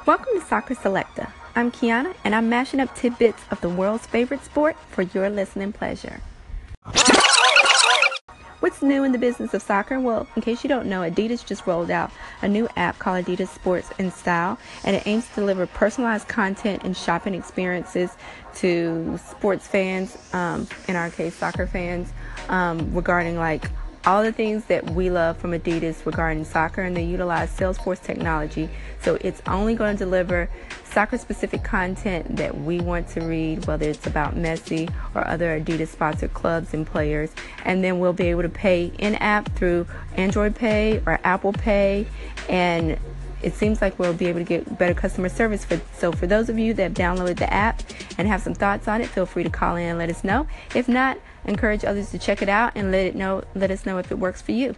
Welcome to Soccer Selecta. I'm Kiana, and I'm mashing up tidbits of the world's favorite sport for your listening pleasure. What's new in the business of soccer? Well, in case you don't know, Adidas just rolled out a new app called Adidas Sports in Style, and it aims to deliver personalized content and shopping experiences to sports fans, in our case soccer fans, regarding all the things that we love from Adidas regarding soccer, and they utilize Salesforce technology. So it's only going to deliver soccer-specific content that we want to read, whether it's about Messi or other Adidas-sponsored clubs and players. And then we'll be able to pay in-app through Android Pay or Apple Pay, and it seems like we'll be able to get better customer service. So for those of you that have downloaded the app and have some thoughts on it, feel free to call in and let us know. If not, encourage others to check it out and let us know if it works for you.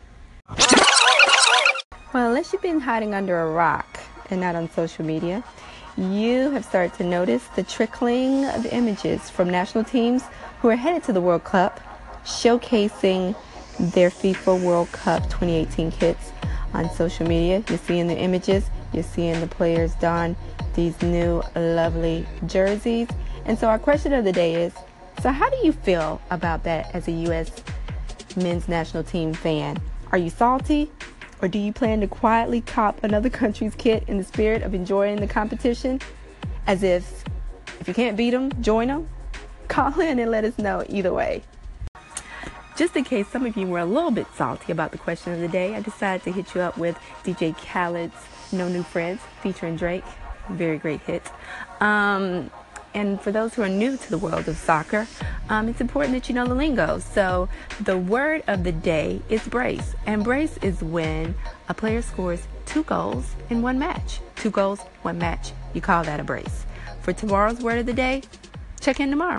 Well, unless you've been hiding under a rock and not on social media, you have started to notice the trickling of images from national teams who are headed to the World Cup, showcasing their FIFA World Cup 2018 kits on social media. You're seeing the images, you're seeing the players don these new lovely jerseys. And so our question of the day is, so how do you feel about that as a U.S. men's national team fan? Are you salty? Or do you plan to quietly cop another country's kit in the spirit of enjoying the competition? As if you can't beat them, join them? Call in and let us know either way. Just in case some of you were a little bit salty about the question of the day, I decided to hit you up with DJ Khaled's No New Friends featuring Drake. Very great hit. And for those who are new to the world of soccer, it's important that you know the lingo. So the word of the day is brace. And brace is when a player scores 2 goals in one match. 2 goals, 1 match. You call that a brace. For tomorrow's word of the day, check in tomorrow.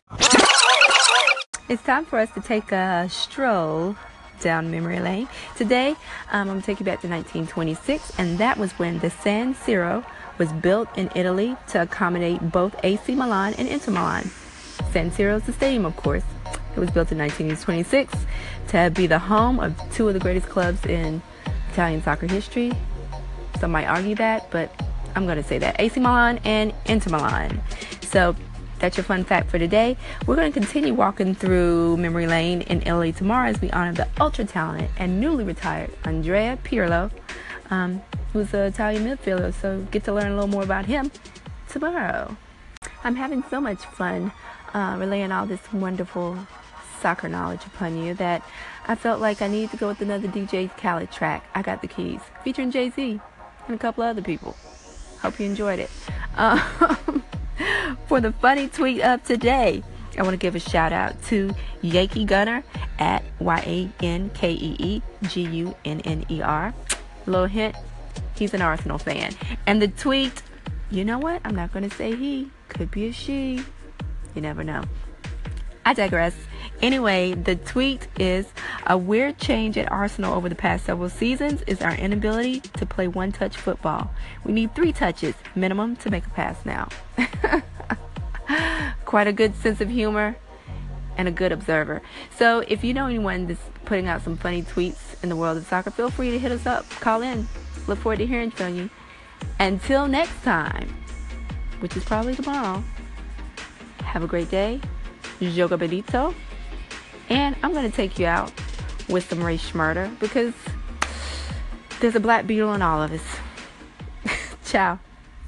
It's time for us to take a stroll down memory lane. Today, I'm going to take you back to 1926, and that was when the San Siro was built in Italy to accommodate both AC Milan and Inter Milan. San Siro is the stadium, of course. It was built in 1926 to be the home of 2 of the greatest clubs in Italian soccer history. Some might argue that, but I'm going to say that. AC Milan and Inter Milan. So that's your fun fact for today. We're going to continue walking through memory lane in Italy tomorrow as we honor the ultra-talented and newly retired Andrea Pirlo, who's an Italian midfielder, so get to learn a little more about him tomorrow. I'm having so much fun relaying all this wonderful soccer knowledge upon you that I felt like I needed to go with another DJ Khaled track, I Got the Keys, featuring Jay-Z and a couple other people. Hope you enjoyed it. For the funny tweet of today, I want to give a shout out to Yankee Gunner at YANKEEGUNNER. Little hint, he's an Arsenal fan. And the tweet, you know what? I'm not going to say he. Could be a she. You never know. I digress. Anyway, the tweet is, a weird change at Arsenal over the past several seasons is our inability to play one-touch football. We need 3 touches minimum to make a pass now. Quite a good sense of humor and a good observer. So if you know anyone that's putting out some funny tweets in the world of soccer, feel free to hit us up. Call in. Look forward to hearing from you. Until next time, which is probably tomorrow, have a great day. Joga Benito. And I'm going to take you out with some Ray Schmurder because there's a black beetle in all of us. Ciao.